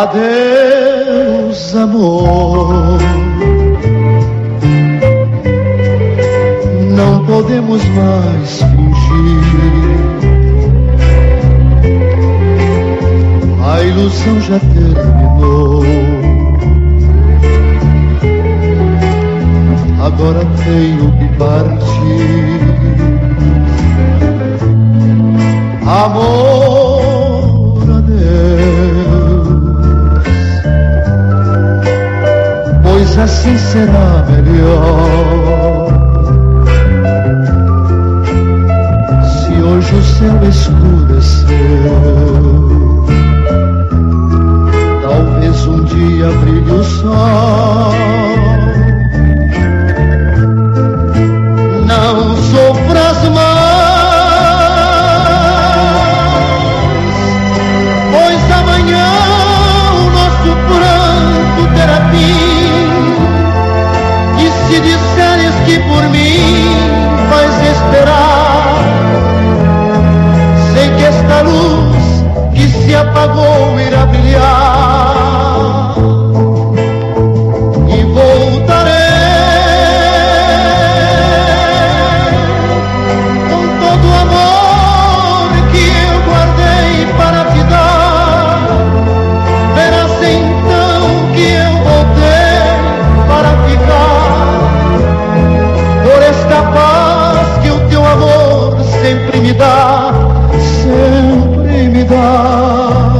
Adeus, amor. Não podemos mais fingir. A ilusão já terminou. Agora tenho que partir. Amor, adeus, pois assim será melhor. Se hoje o céu escureceu, talvez um dia brilhe o sol. Não sofras mais, pois amanhã o nosso pranto terá fim. E se disseres que por mim vais esperar, sei que esta luz que se apagou irá brilhar. E voltarei com todo o amor que eu guardei para te dar. Verás então que eu voltei para ficar, por esta paz que o teu amor sempre me dá, sempre me dá.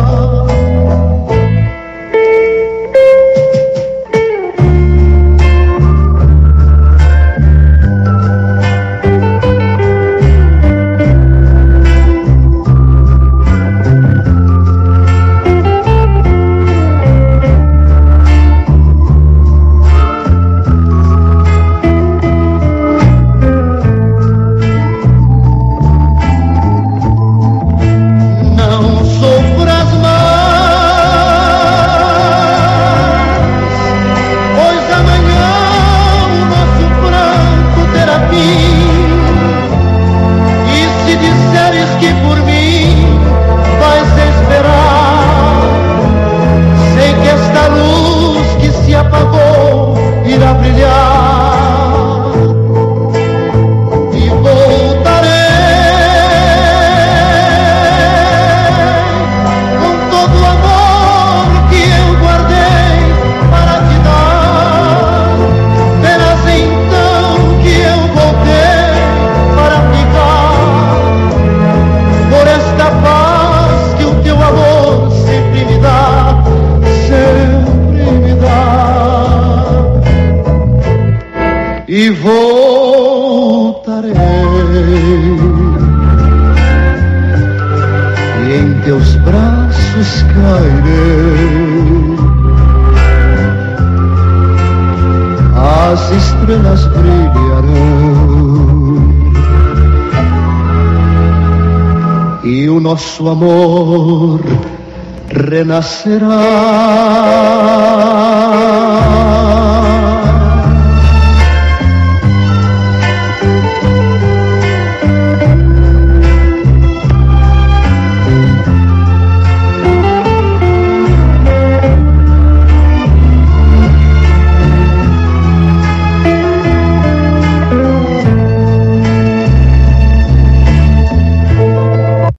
E voltarei, e em teus braços cairei. As estrelas brilharão e o nosso amor renascerá.